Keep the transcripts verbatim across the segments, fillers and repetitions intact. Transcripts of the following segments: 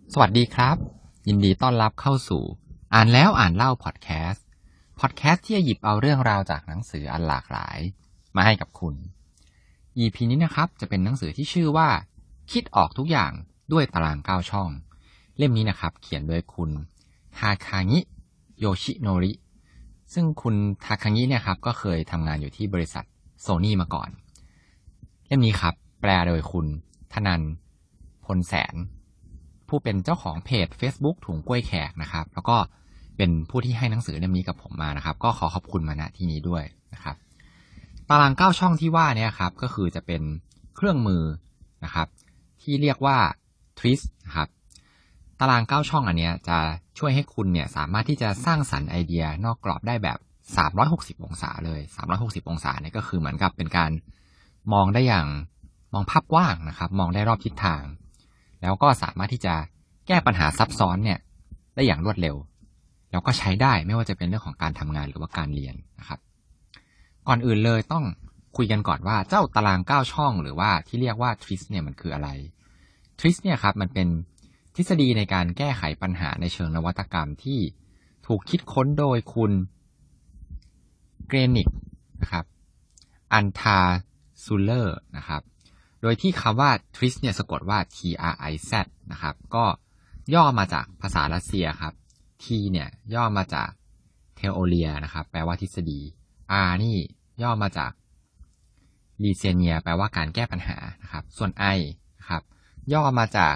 สวัสดีครับยินดีต้อนรับเข้าสู่อ่านแล้วอ่านเล่าพอดแคสต์พอดแคสต์ที่จะหยิบเอาเรื่องราวจากหนังสืออันหลากหลายมาให้กับคุณ อี พี นี้นะครับจะเป็นหนังสือที่ชื่อว่าคิดออกทุกอย่างด้วยตารางเก้าช่องเล่มนี้นะครับเขียนโดยคุณทาคางิโยชิโนริซึ่งคุณทาคางิเนี่ยครับก็เคยทำงานอยู่ที่บริษัทโซนี่มาก่อนเล่มนี้ครับแปลโดยคุณธนันท์พลแสนผู้เป็นเจ้าของเพจ Facebook ถุงกล้วยแขกนะครับแล้วก็เป็นผู้ที่ให้หนังสือเล่มนี้กับผมมานะครับก็ขอขอบคุณมาณที่นี้ด้วยนะครับตารางเก้าช่องที่ว่าเนี่ยครับก็คือจะเป็นเครื่องมือนะครับที่เรียกว่า Twist นะครับตารางเก้าช่องอันเนี้ยจะช่วยให้คุณเนี่ยสามารถที่จะสร้างสรรค์ไอเดียนอกกรอบได้แบบสามร้อยหกสิบองศาเลยสามร้อยหกสิบองศาเนี่ยก็คือเหมือนกับเป็นการมองได้อย่างมองภาพกว้างนะครับมองได้รอบทิศทางแล้วก็สามารถที่จะแก้ปัญหาซับซ้อนเนี่ยได้อย่างรวดเร็วแล้วก็ใช้ได้ไม่ว่าจะเป็นเรื่องของการทำงานหรือว่าการเรียนนะครับก่อนอื่นเลยต้องคุยกันก่อนว่าเจ้าตารางเก้าช่องหรือว่าที่เรียกว่า Twist เนี่ยมันคืออะไร Twist เนี่ยครับมันเป็นทฤษฎีในการแก้ไขปัญหาในเชิงนวัตกรรมที่ถูกคิดค้นโดยคุณเกรนิกนะครับอันทาซูเลอร์นะครับโดยที่คำว่า Twist เนี่ยสะกดว่า T R I Z นะครับก็ย่อมาจากภาษารัสเซียครับ T เนี่ยย่อมาจาก Theoria นะครับแปลว่าทฤษฎี R นี่ย่อมาจาก Reasonia แปลว่าการแก้ปัญหานะครับส่วน I นะครับย่อมาจาก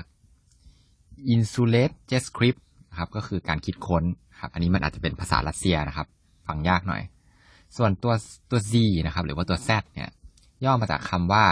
Insulet Jescript นะครับก็คือการคิดค้นครับอันนี้มันอาจจะเป็นภาษารัสเซียนะครับฟังยากหน่อยส่วนตัวตัว Z นะครับหรือว่าตัว Z เนี่ยย่อมาจากคำว่า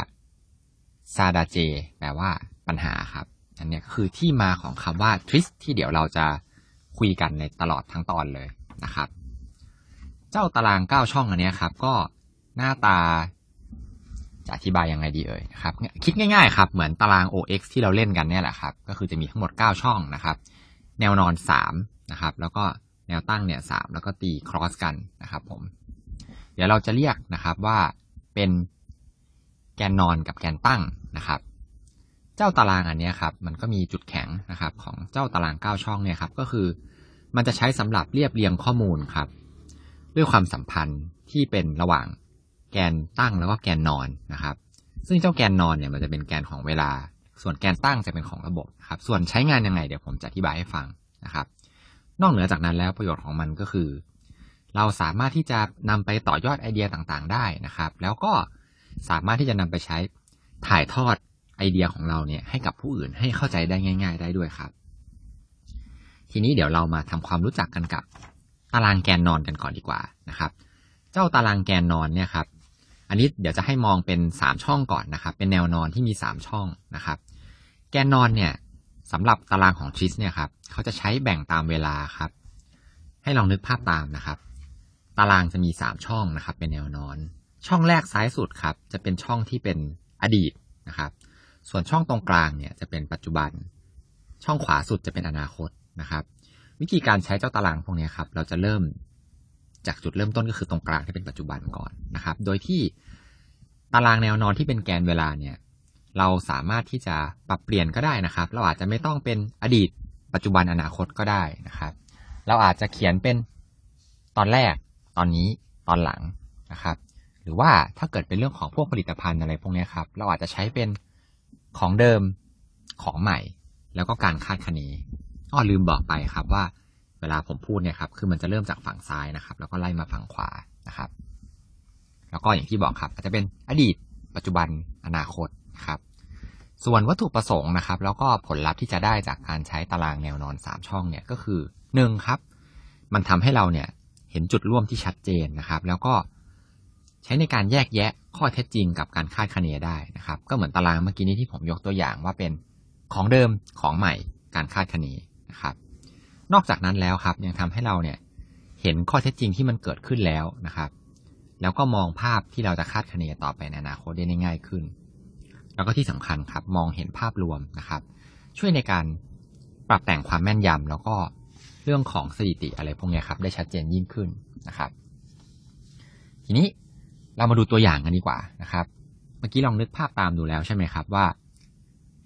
Sadaje แปลว่าปัญหาครับอันนี้คือที่มาของคำว่า Twist ที่เดี๋ยวเราจะคุยกันในตลอดทั้งตอนเลยนะครับเจ้าตารางเก้าช่องอันนี้ครับก็หน้าตาจะอธิบายยังไงดีเอ่ยนะครับคิดง่ายๆครับเหมือนตาราง โอ เอ็กซ์ ที่เราเล่นกันเนี่ยแหละครับก็คือจะมีทั้งหมดเก้าช่องนะครับแนวนอนสามนะครับแล้วก็แนวตั้งเนี่ยสามแล้วก็ตีครอสกันนะครับผมเดี๋ยวเราจะเรียกนะครับว่าเป็นแกนนอนกับแกนตั้งนะครับเจ้าตารางอันนี้ครับมันก็มีจุดแข็งนะครับของเจ้าตารางเก้าช่องเนี่ยครับก็คือมันจะใช้สำหรับเรียบเรียงข้อมูลครับด้วยความสัมพันธ์ที่เป็นระหว่างแกนตั้งแล้วก็แกนนอนนะครับซึ่งเจ้าแกนนอนเนี่ยมันจะเป็นแกนของเวลาส่วนแกนตั้งจะเป็นของระบบครับส่วนใช้งานยังไงเดี๋ยวผมจะอธิบายให้ฟังนะครับนอกเหนือจากนั้นแล้วประโยชน์ของมันก็คือเราสามารถที่จะนำไปต่อยอดไอเดียต่างๆได้นะครับแล้วก็สามารถที่จะนำไปใช้ถ่ายทอดไอเดียของเราเนี่ยให้กับผู้อื่นให้เข้าใจได้ง่ายๆได้ด้วยครับทีนี้เดี๋ยวเรามาทำความรู้จักกันกับตารางแกนนอนกันก่อนดีกว่านะครับเจ้าตารางแกนนอนเนี่ยครับอันนี้เดี๋ยวจะให้มองเป็นสามช่องก่อนนะครับเป็นแนวนอนที่มีสามช่องนะครับแกนนอนเนี่ยสำหรับตารางของทริสเนี่ยครับเขาจะใช้แบ่งตามเวลาครับให้ลองนึกภาพตามนะครับตารางจะมีสามช่องนะครับเป็นแนวนอนช่องแรกซ้ายสุดครับจะเป็นช่องที่เป็นอดีตนะครับส่วนช่องตรงกลางเนี่ยจะเป็นปัจจุบันช่องขวาสุดจะเป็นอนาคตนะครับวิธีการใช้เจ้าตารางพวกนี้ครับเราจะเริ่มจากจุดเริ่มต้นก็คือตรงกลางที่เป็นปัจจุบันก่อนนะครับโดยที่ตารางแนวนอนที่เป็นแกนเวลาเนี่ยเราสามารถที่จะปรับเปลี่ยนก็ได้นะครับเราอาจจะไม่ต้องเป็นอดีตปัจจุบันอนาคตก็ได้นะครับเราอาจจะเขียนเป็นตอนแรกตอนนี้ตอนหลังนะครับหรือว่าถ้าเกิดเป็นเรื่องของพวกผลิตภัณฑ์อะไรพวกนี้ครับเราอาจจะใช้เป็นของเดิมของใหม่แล้วก็การคาดคะเนอ้อลืมบอกไปครับว่าเวลาผมพูดเนี่ยครับคือมันจะเริ่มจากฝั่งซ้ายนะครับแล้วก็ไล่มาฝั่งขวานะครับแล้วก็อย่างที่บอกครับอาจจะเป็นอดีตปัจจุบันอนาคตครับส่วนวัตถุประสงค์นะครับแล้วก็ผลลัพธ์ที่จะได้จากการใช้ตารางแนวนอนสามช่องเนี่ยก็คือหนึ่งครับมันทำให้เราเนี่ยเห็นจุดร่วมที่ชัดเจนนะครับแล้วก็ใช้ในการแยกแยะข้อเท็จจริงกับการคาดคะเนได้นะครับก็เหมือนตารางเมื่อกี้นี้ที่ผมยกตัวอย่างว่าเป็นของเดิมของใหม่การคาดคะเนนะครับนอกจากนั้นแล้วครับยังทำให้เราเนี่ยเห็นข้อเท็จจริงที่มันเกิดขึ้นแล้วนะครับแล้วก็มองภาพที่เราจะคาดคะเนต่อไปในอนาคตได้ง่ายขึ้นแล้วก็ที่สำคัญครับมองเห็นภาพรวมนะครับช่วยในการปรับแต่งความแม่นยำแล้วก็เรื่องของสถิติอะไรพวกนี้ครับได้ชัดเจนยิ่งขึ้นนะครับทีนี้เรามาดูตัวอย่างกันดีกว่านะครับเมื่อกี้ลองนึกภาพตามดูแล้วใช่ไหมครับว่า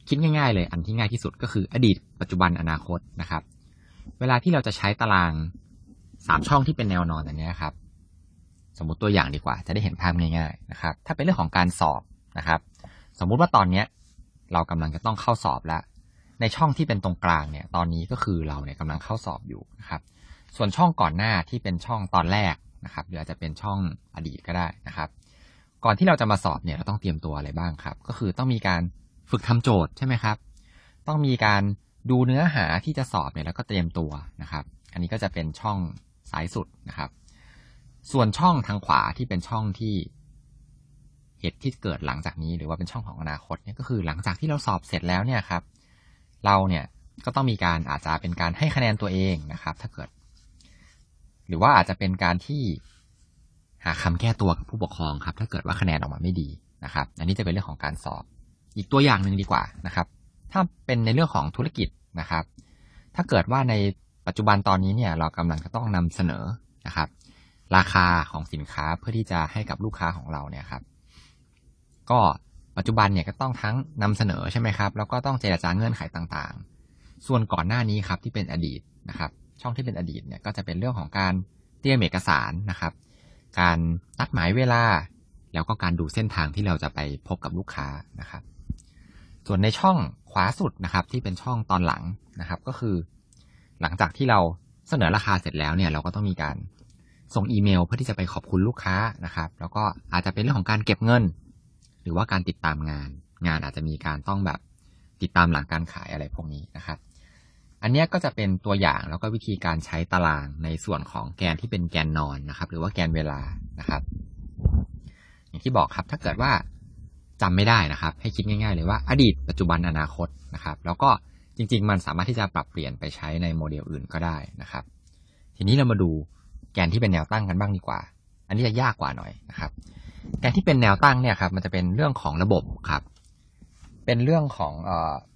คิดง่ายๆเลยอันที่ง่ายที่สุดก็คืออดีตปัจจุบันอนาคตนะครับเวลาที่เราจะใช้ตารางสามช่องที่เป็นแนวนอนอย่างนี้ครับสมมุติตัวอย่างดีกว่าจะได้เห็นภาพง่ายๆนะครับถ้าเป็นเรื่องของการสอบนะครับสมมุติว่าตอนนี้เรากำลังจะต้องเข้าสอบแล้วในช่องที่เป็นตรงกลางเนี่ยตอนนี้ก็คือเราเนี่ยกำลังเข้าสอบอยู่นะครับส่วนช่องก่อนหน้าที่เป็นช่องตอนแรกนะครับหรืออาจจะเป็นช่องอดีตก็ได้นะครับก่อนที่เราจะมาสอบเนี่ยเราต้องเตรียมตัวอะไรบ้างครับก็คือต้องมีการฝึกทำโจทย์ใช่ไหมครับต้องมีการดูเนื้อหาที่จะสอบเนี่ยแล้วก็เตรียมตัวนะครับอันนี้ก็จะเป็นช่องซ้ายสุดนะครับส่วนช่องทางขวาที่เป็นช่องที่เหตุที่เกิดหลังจากนี้หรือว่าเป็นช่องของอนาคตเนี่ยก็คือหลังจากที่เราสอบเสร็จแล้วเนี่ยครับเราเนี่ยก็ต้องมีการอาจจะเป็นการให้คะแนนตัวเองนะครับถ้าเกิดหรือว่าอาจจะเป็นการที่หาคำแก้ตัวกับผู้ปกครองครับถ้าเกิดว่าคะแนนออกมาไม่ดีนะครับอันนี้จะเป็นเรื่องของการสอบอีกตัวอย่างหนึ่งดีกว่านะครับถ้าเป็นในเรื่องของธุรกิจนะครับถ้าเกิดว่าในปัจจุบันตอนนี้เนี่ยเรากำลังจะต้องนำเสนอนะครับราคาของสินค้าเพื่อที่จะให้กับลูกค้าของเราเนี่ยครับก็ปัจจุบันเนี่ยก็ต้องทั้งนำเสนอใช่ไหมครับแล้วก็ต้องเจรจาเงื่อนไขต่างๆส่วนก่อนหน้านี้ครับที่เป็นอดีตนะครับช่องที่เป็นอดีตเนี่ยก็จะเป็นเรื่องของการเตรียมเอกสารนะครับการนัดหมายเวลาแล้วก็การดูเส้นทางที่เราจะไปพบกับลูกค้านะครับส่วนในช่องขวาสุดนะครับที่เป็นช่องตอนหลังนะครับก็คือหลังจากที่เราเสนอราคาเสร็จแล้วเนี่ยเราก็ต้องมีการส่งอีเมลเพื่อที่จะไปขอบคุณลูกค้านะครับแล้วก็อาจจะเป็นเรื่องของการเก็บเงินหรือว่าการติดตามงานงานอาจจะมีการต้องแบบติดตามหลังการขายอะไรพวกนี้นะครับอันนี้ก็จะเป็นตัวอย่างแล้วก็วิธีการใช้ตารางในส่วนของแกนที่เป็นแกนนอนนะครับหรือว่าแกนเวลานะครับอย่างที่บอกครับถ้าเกิดว่าจำไม่ได้นะครับให้คิดง่ายๆเลยว่าอดีตปัจจุบันอนาคตนะครับแล้วก็จริงๆมันสามารถที่จะปรับเปลี่ยนไปใช้ในโมเดลอื่นก็ได้นะครับทีนี้เรามาดูแกนที่เป็นแนวตั้งกันบ้างดีกว่าอันนี้จะยากกว่าหน่อยนะครับแกนที่เป็นแนวตั้งเนี่ยครับมันจะเป็นเรื่องของระบบครับเป็นเรื่องของเอ่อ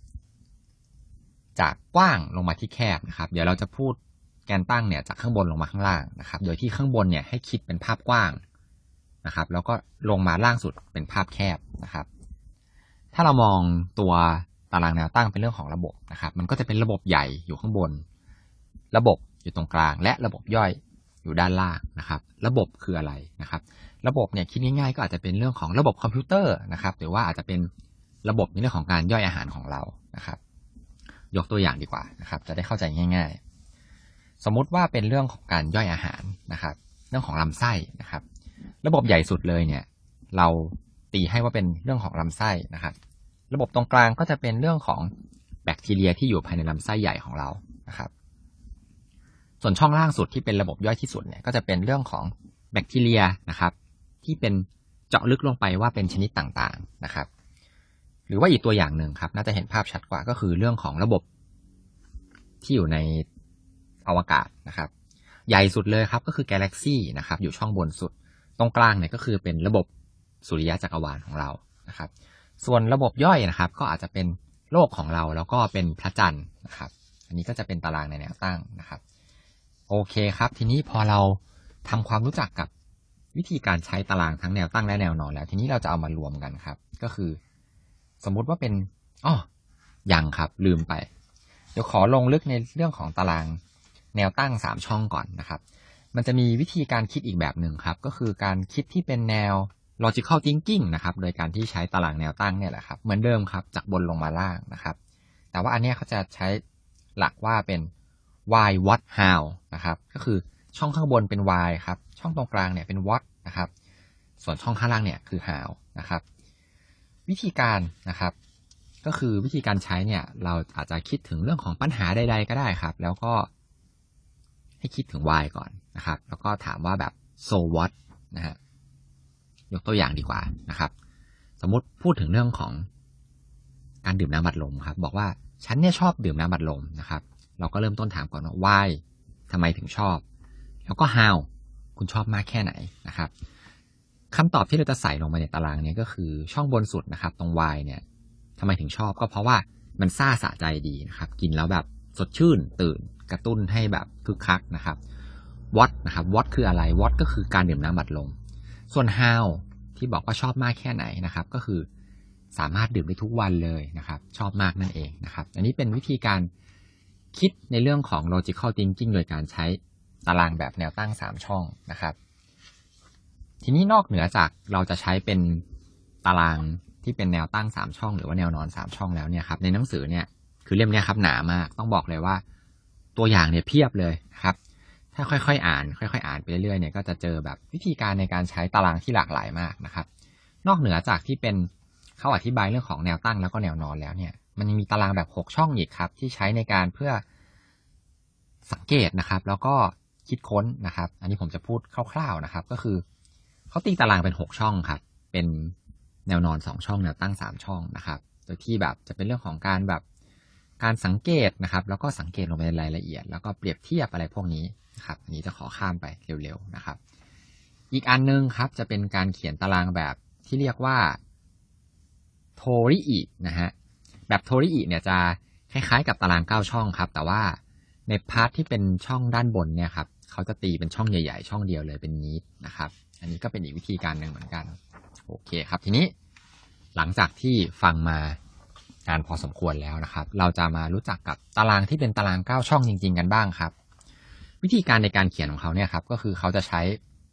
จากกว้างลงมาที่แคบนะครับเดี๋ยวเราจะพูดแกนตั้งเนี่ยจากข้างบนลงมาข้างล่างนะครับโดยที่ข้างบนเนี่ยให้คิดเป็นภาพกว้างนะครับแล้วก็ลงมาล่างสุดเป็นภาพแคบนะครับถ้าเรามองตัวตารางแนวตั้งเป็นเรื่องของระบบนะครับมันก็จะเป็นระบบใหญ่อยู่ข้างบนระบบอยู่ตรงกลางและระบบย่อยอยู่ด้านล่างนะครับระบบคืออะไรนะครับระบบเนี่ยคิดง่ายๆก็อาจจะเป็นเรื่องของระบบคอมพิวเตอร์นะครับหรือว่าอาจจะเป็นระบบในเรื่องของการย่อยอาหารของเรานะครับยกตัวอย่างดีกว่านะครับจะได้เข้าใจง่ายๆสมมุติว่าเป็นเรื่องของการย่อยอาหารนะครับเรื่องของลำไส้นะครับระบบใหญ่สุดเลยเนี่ยเราตีให้ว่าเป็นเรื่องของลำไส้นะครับระบบตรงกลางก็จะเป็นเรื่องของแบคทีเรียที่อยู่ภายในลำไส้ใหญ่ของเรานะครับส่วนช่องล่างสุดที่เป็นระบบย่อยที่สุดเนี่ยก็จะเป็นเรื่องของแบคทีเรียนะครับที่เป็นเจาะลึกลงไปว่าเป็นชนิดต่างๆนะครับหรือว่าอีกตัวอย่างหนึ่งครับน่าจะเห็นภาพชัดกว่าก็คือเรื่องของระบบที่อยู่ในอวกาศนะครับใหญ่สุดเลยครับก็คือ Galaxy นะครับอยู่ช่องบนสุดตรงกลางเนี่ยก็คือเป็นระบบสุริยะจักรวาลของเรานะครับส่วนระบบย่อยนะครับก็อาจจะเป็นโลกของเราแล้วก็เป็นพระจันทร์นะครับอันนี้ก็จะเป็นตารางในแนวตั้งนะครับโอเคครับทีนี้พอเราทำความรู้จักกับวิธีการใช้ตารางทั้งแนวตั้งและแนวนอนแล้วทีนี้เราจะเอามารวมกันครับก็คือสมมุติว่าเป็นอ้อยังครับลืมไปเดี๋ยวขอลงลึกในเรื่องของตารางแนวตั้งสามช่องก่อนนะครับมันจะมีวิธีการคิดอีกแบบหนึ่งครับก็คือการคิดที่เป็นแนว logical thinking นะครับโดยการที่ใช้ตารางแนวตั้งเนี่ยแหละครับเหมือนเดิมครับจากบนลงมาล่างนะครับแต่ว่าอันนี้เขาจะใช้หลักว่าเป็น why what how นะครับก็คือช่องข้างบนเป็น why ครับช่องตรงกลางเนี่ยเป็น what นะครับส่วนช่องข้างล่างเนี่ยคือ how นะครับวิธีการนะครับก็คือวิธีการใช้เนี่ยเราอาจจะคิดถึงเรื่องของปัญหาใดๆก็ได้ครับแล้วก็ให้คิดถึง why ก่อนนะครับแล้วก็ถามว่าแบบ so what นะฮะยกตัวอย่างดีกว่านะครับสมมุติพูดถึงเรื่องของการดื่มน้ำอัดลมครับบอกว่าฉันเนี่ยชอบดื่มน้ำอัดลมนะครับเราก็เริ่มต้นถามก่อนว่า why ทำไมถึงชอบแล้วก็ how คุณชอบมากแค่ไหนนะครับคำตอบที่เราจะใส่ลงไปในตารางนี้ก็คือช่องบนสุดนะครับตรง why เนี่ยทำไมถึงชอบก็เพราะว่ามันซ่าสะใจดีนะครับกินแล้วแบบสดชื่นตื่นกระตุ้นให้แบบคึกคักนะครับ what นะครับ what คืออะไร what ก็คือการดื่มน้ำอัดลมส่วน how ที่บอกว่าชอบมากแค่ไหนนะครับก็คือสามารถดื่มได้ทุกวันเลยนะครับชอบมากนั่นเองนะครับอันนี้เป็นวิธีการคิดในเรื่องของ logical thinking โดยการใช้ตารางแบบแนวตั้งสามช่องนะครับทีนี้นอกเหนือจากเราจะใช้เป็นตารางที่เป็นแนวตั้งสามช่องหรือว่าแนวนอนสามช่องแล้วเนี่ยครับในหนังสือเนี่ยคือเล่มนี้ครับหนามากต้องบอกเลยว่าตัวอย่างเนี่ยเพียบเลยครับถ้าค่อยๆอ่านค่อยๆอ่านไปเรื่อยๆเนี่ยก็จะเจอแบบวิธีการในการใช้ตารางที่หลากหลายมากนะครับนอกเหนือจากที่เป็นเขาอธิบายเรื่องของแนวตั้งแล้วก็แนวนอนแล้วเนี่ยมันยังมีตารางแบบหกช่องอีกครับที่ใช้ในการเพื่อสังเกตนะครับแล้วก็คิดค้นนะครับอันนี้ผมจะพูดคร่าวๆนะครับก็คือเขาตีตารางเป็นหกช่องครับเป็นแนวนอนสองช่องแนวตั้งสามช่องนะครับโดยที่แบบจะเป็นเรื่องของการแบบการสังเกตนะครับแล้วก็สังเกตลงไปในรายละเอียดแล้วก็เปรียบเทียบอะไรพวกนี้นะครับอันนี้จะขอข้ามไปเร็วๆนะครับอีกอันนึงครับจะเป็นการเขียนตารางแบบที่เรียกว่าโทริอินะฮะแบบโทริอิเนี่ยจะคล้ายๆกับตารางเก้าช่องครับแต่ว่าในพาร์ทที่เป็นช่องด้านบนเนี่ยครับเขาจะตีเป็นช่องใหญ่ๆช่องเดียวเลยเป็นนิดนะครับอันนี้ก็เป็นอีกวิธีการหนึ่งเหมือนกันโอเคครับทีนี้หลังจากที่ฟังมาการพอสมควรแล้วนะครับเราจะมารู้จักกับตารางที่เป็นตารางเก้าช่องจริงๆกันบ้างครับวิธีการในการเขียนของเขาเนี่ยครับก็คือเขาจะใช้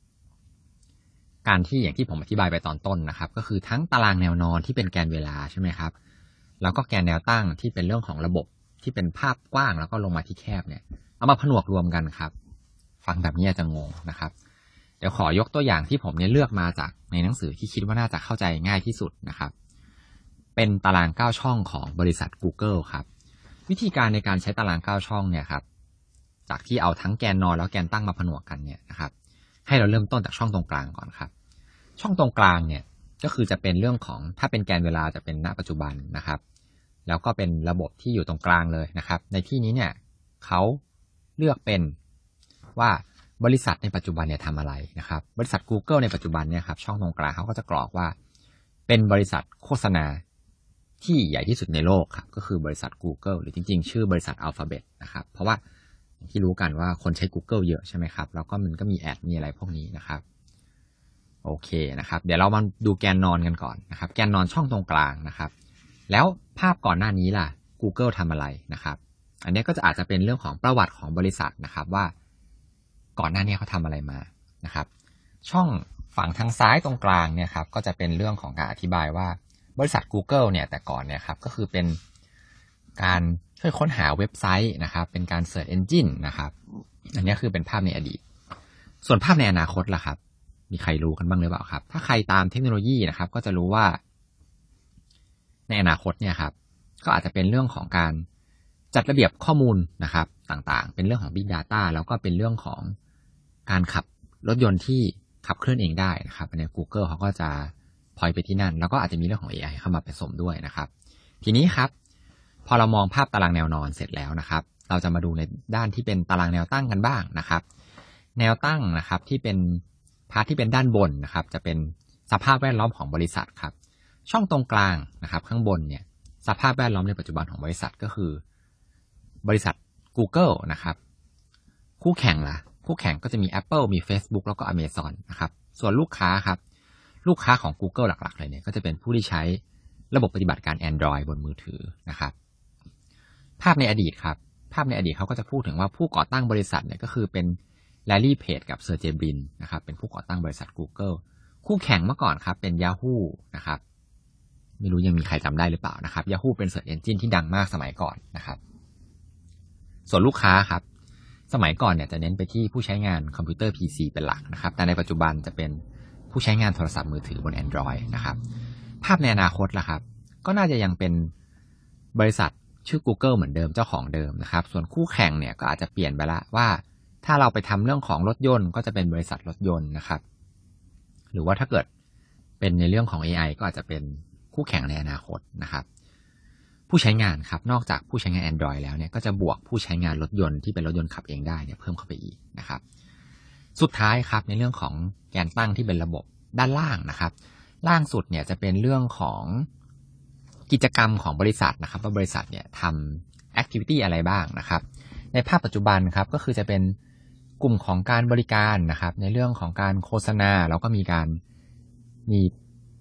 การที่อย่างที่ผมอธิบายไปตอนต้นนะครับก็คือทั้งตารางแนวนอนที่เป็นแกนเวลาใช่ไหมครับแล้วก็แกนแนวตั้งที่เป็นเรื่องของระบบที่เป็นภาพกว้างแล้วก็ลงมาที่แคบเนี่ยเอามาผนวกรวมกันครับฟังแบบนี้อาจจะงงนะครับเดี๋ยวขอยกตัวอย่างที่ผมเนี่ยเลือกมาจากในหนังสือที่คิดว่าน่าจะเข้าใจง่ายที่สุดนะครับเป็นตารางเก้าช่องของบริษัท Google ครับวิธีการในการใช้ตารางเก้าช่องเนี่ยครับจากที่เอาทั้งแกนนอนแล้วแกนตั้งมาผนวกกันเนี่ยนะครับให้เราเริ่มต้นจากช่องตรงกลางก่อนครับช่องตรงกลางเนี่ยก็คือจะเป็นเรื่องของถ้าเป็นแกนเวลาจะเป็นณปัจจุบันนะครับแล้วก็เป็นระบบที่อยู่ตรงกลางเลยนะครับในที่นี้เนี่ยเขาเลือกเป็นว่าบริษัทในปัจจุบันเนี่ยทำอะไรนะครับบริษัท Google ในปัจจุบันเนี่ยครับช่องตรงกลางเขาก็จะกรอกว่าเป็นบริษัทโฆษณาที่ใหญ่ที่สุดในโลกครับก็คือบริษัท Google หรือจริงๆชื่อบริษัท Alphabet นะครับเพราะว่าอย่างที่รู้กันว่าคนใช้ Google เยอะใช่ไหมครับแล้วก็มันก็มีแอดมีอะไรพวกนี้นะครับโอเคนะครับเดี๋ยวเรามาดูแกนนอนกันก่อนนะครับแกนนอนช่องตรงกลางนะครับแล้วภาพก่อนหน้านี้ล่ะ Google ทำอะไรนะครับอันนี้ก็จะอาจจะเป็นเรื่องของประวัติของบริษัทนะครับว่าก่อนหน้านี้เขาทำอะไรมานะครับช่องฝั่งทางซ้ายตรงกลางเนี่ยครับก็จะเป็นเรื่องของการอธิบายว่าบริษัท Google เนี่ยแต่ก่อนเนี่ยครับก็คือเป็นการช่วยค้นหาเว็บไซต์นะครับเป็นการ Search Engine นะครับอันนี้คือเป็นภาพในอดีตส่วนภาพในอนาคตล่ะครับมีใครรู้กันบ้างหรือเปล่าครับถ้าใครตามเทคโนโลยีนะครับก็จะรู้ว่าในอนาคตเนี่ยครับก็อาจจะเป็นเรื่องของการจัดระเบียบข้อมูลนะครับต่างๆเป็นเรื่องของ Big Data แล้วก็เป็นเรื่องของการขับรถยนต์ที่ขับเคลื่อนเองได้นะครับใน Google เขาก็จะพอยไปที่นั่นแล้วก็อาจจะมีเรื่องของ เอ ไอ เข้ามาผสมด้วยนะครับทีนี้ครับพอเรามองภาพตารางแนวนอนเสร็จแล้วนะครับเราจะมาดูในด้านที่เป็นตารางแนวตั้งกันบ้างนะครับแนวตั้งนะครับที่เป็นพาร์ทที่เป็นด้านบนนะครับจะเป็นสภาพแวดล้อมของบริษัทครับช่องตรงกลางนะครับข้างบนเนี่ยสภาพแวดล้อมในปัจจุบันของบริษัทก็คือบริษัท Google นะครับคู่แข่งล่ะคู่แข่งก็จะมี Apple มี Facebook แล้วก็ Amazon นะครับส่วนลูกค้าครับลูกค้าของ Google หลักๆเลยเนี่ยก็จะเป็นผู้ที่ใช้ระบบปฏิบัติการ Android บนมือถือนะครับภาพในอดีตครับภาพในอดีตเขาก็จะพูดถึงว่าผู้ก่อตั้งบริษัทเนี่ยก็คือเป็นแลรี่เพจกับเซอร์เจย์บรินนะครับเป็นผู้ก่อตั้งบริษัท Google คู่แข่งเมื่อก่อนครับเป็น Yahoo นะครับไม่รู้ยังมีใครจำได้หรือเปล่านะครับ Yahoo เป็น Search Engine ที่ดังมากสมัยก่อนนะครับส่วนลูกค้าครับสมัยก่อนเนี่ยจะเน้นไปที่ผู้ใช้งานคอมพิวเตอร์ พี ซี เป็นหลักนะครับแต่ในปัจจุบันจะเป็นผู้ใช้งานโทรศัพท์มือถือบน Android นะครับภาพในอนาคตล่ะครับก็น่าจะยังเป็นบริษัทชื่อ Google เหมือนเดิมเจ้าของเดิมนะครับส่วนคู่แข่งเนี่ยก็อาจจะเปลี่ยนไปละว่าถ้าเราไปทำเรื่องของรถยนต์ก็จะเป็นบริษัทรถยนต์นะครับหรือว่าถ้าเกิดเป็นในเรื่องของ เอ ไอ ก็อาจจะเป็นคู่แข่งในอนาคตนะครับผู้ใช้งานครับนอกจากผู้ใช้งาน Android แล้วเนี่ยก็จะบวกผู้ใช้งานรถยนต์ที่เป็นรถยนต์ขับเองได้เนี่ยเพิ่มเข้าไปอีกนะครับสุดท้ายครับในเรื่องของแกนตั้งที่เป็นระบบด้านล่างนะครับล่างสุดเนี่ยจะเป็นเรื่องของกิจกรรมของบริษัทนะครับว่าบริษัทเนี่ยทำแอคทิวิตี้อะไรบ้างนะครับในภาพปัจจุบันครับก็คือจะเป็นกลุ่มของการบริการนะครับในเรื่องของการโฆษณาแล้วก็มีการมีเ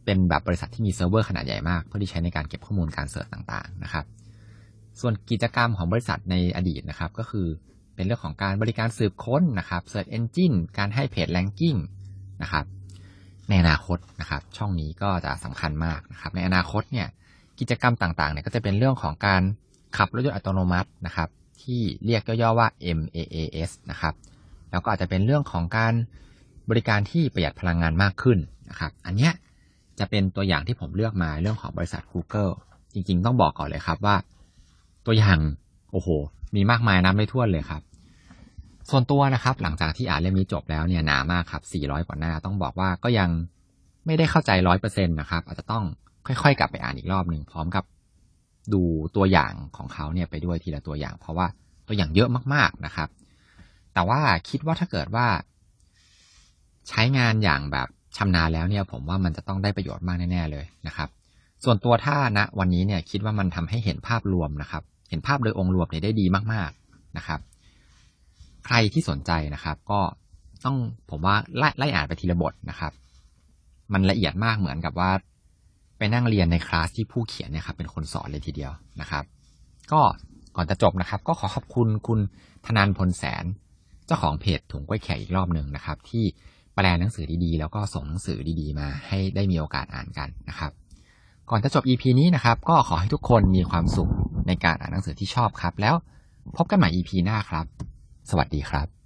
เป็นแบบบริษัทที่มีเซิร์ฟเวอร์ขนาดใหญ่มากเพื่อที่ใช้ในการเก็บข้อมูลการเสิร์ชต่างๆนะครับส่วนกิจกรรมของบริษัทในอดีตนะครับก็คือเป็นเรื่องของการบริการสืบค้นนะครับ Search Engine การให้เพจ Ranking นะครับในอนาคตนะครับช่องนี้ก็จะสำคัญมากนะครับในอนาคตเนี่ยกิจกรรมต่างๆเนี่ยก็จะเป็นเรื่องของการขับรถยนต์อัตโนมัตินะครับที่เรียกย่อๆว่า เอ็ม เอ เอ เอส นะครับแล้วก็อาจจะเป็นเรื่องของการบริการที่ประหยัดพลังงานมากขึ้นนะครับอันเนี้ยจะเป็นตัวอย่างที่ผมเลือกมาเรื่องของบริษัท Google จริงๆต้องบอกก่อนเลยครับว่าตัวอย่างโอ้โหมีมากมายนับไม่ถ้วนเลยครับส่วนตัวนะครับหลังจากที่อ่านเล่มนี้จบแล้วเนี่ยหนามากครับสี่ร้อยกว่าหน้าต้องบอกว่าก็ยังไม่ได้เข้าใจ ร้อยเปอร์เซ็นต์ นะครับอาจจะต้องค่อยๆกลับไปอ่านอีกรอบนึงพร้อมกับดูตัวอย่างของเขาเนี่ยไปด้วยทีละตัวอย่างเพราะว่าตัวอย่างเยอะมากๆนะครับแต่ว่าคิดว่าถ้าเกิดว่าใช้งานอย่างแบบชำนาญแล้วเนี่ยผมว่ามันจะต้องได้ประโยชน์มากแน่ๆเลยนะครับส่วนตัวถ้าณวันนี้เนี่ยคิดว่ามันทำให้เห็นภาพรวมนะครับเห็นภาพโดยองค์รวมเนี่ยได้ดีมากๆนะครับใครที่สนใจนะครับก็ต้องผมว่าไล่ไล่อ่านไปทีละบทนะครับมันละเอียดมากเหมือนกับว่าไปนั่งเรียนในคลาสที่ผู้เขียนเนี่ยครับเป็นคนสอนเลยทีเดียวนะครับก็ก่อนจะจบนะครับก็ขอขอบคุณคุณธนานพลแสนเจ้าของเพจถุงกล้วยแขกอีกรอบหนึ่งนะครับที่แปลหนังสือดีๆแล้วก็ส่งหนังสือดีๆมาให้ได้มีโอกาสอ่านกันนะครับก่อนจะจบ อี พี นี้นะครับก็ขอให้ทุกคนมีความสุขในการอ่านหนังสือที่ชอบครับแล้วพบกันใหม่ อี พี หน้าครับสวัสดีครับ